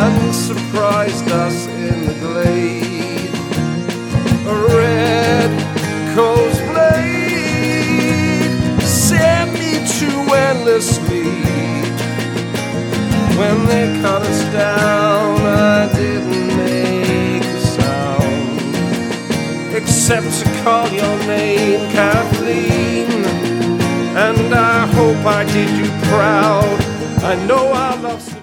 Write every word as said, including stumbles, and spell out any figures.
and surprised us in the glade. A red coals blade sent me to endless sleep. When they cut us down, I didn't make a sound, except to call your name, Kathleen. And I hope I did you proud. I know I love